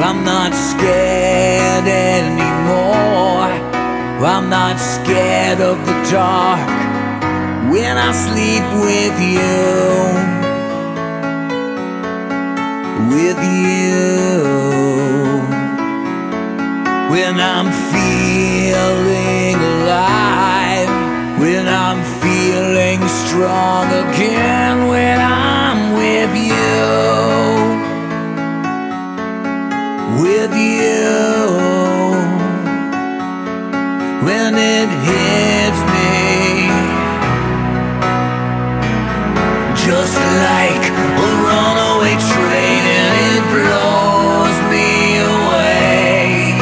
I'm not scared anymore. I'm not scared of the dark when I sleep with you. With you. When I'm feeling alive, when I'm feeling strong again, when I'm with you. With you. When it hits me, just like a runaway train, and it blows me away.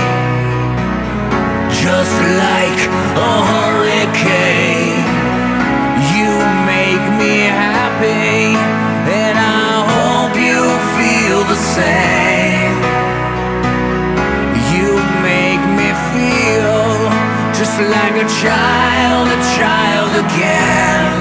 Just like a hurricane, you make me happy, and I hope you feel the same. You make me feel just like a child again.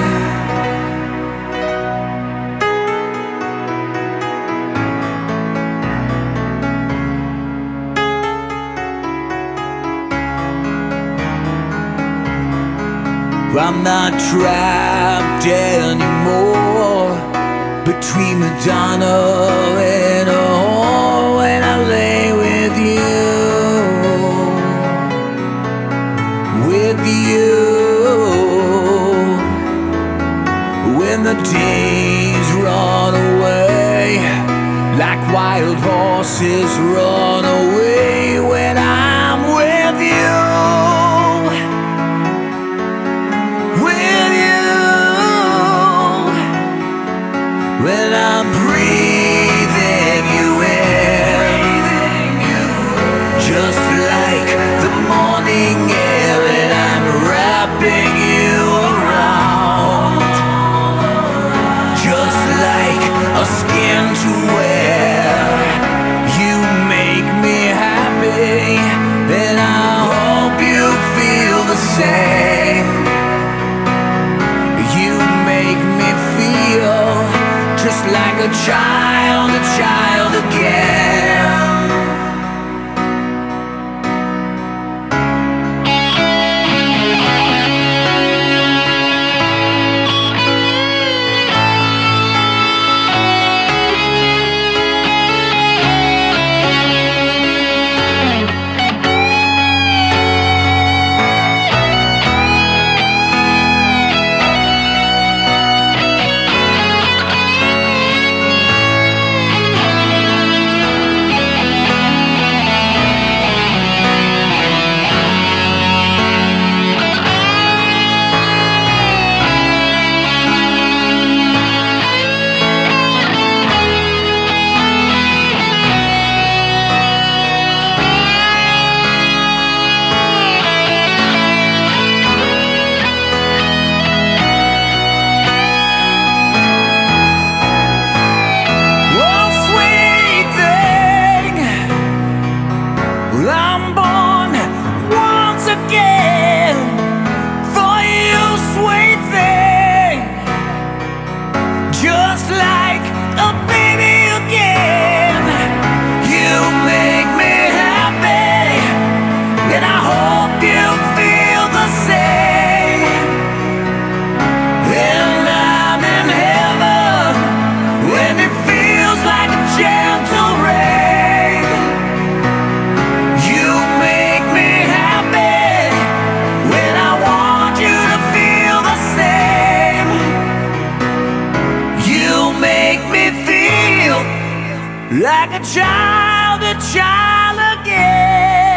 I'm not trapped anymore between Madonna and a whore when I lay with you. With you. When the days run away like wild horses run away, when I'm with you. When I'm breathing you in, just like the morning air, and I'm wrapping you around, just like a skin to wear. You make me happy, and I hope you feel the same. You make me feel just like a child again. I'm born once again for you, sweet thing, just like a baby again. You make me happy, and I hope you feel the same. And I'm in heaven when it feels like a gentle rain. You make me happy when I want you to feel the same. You make me feel like a child again.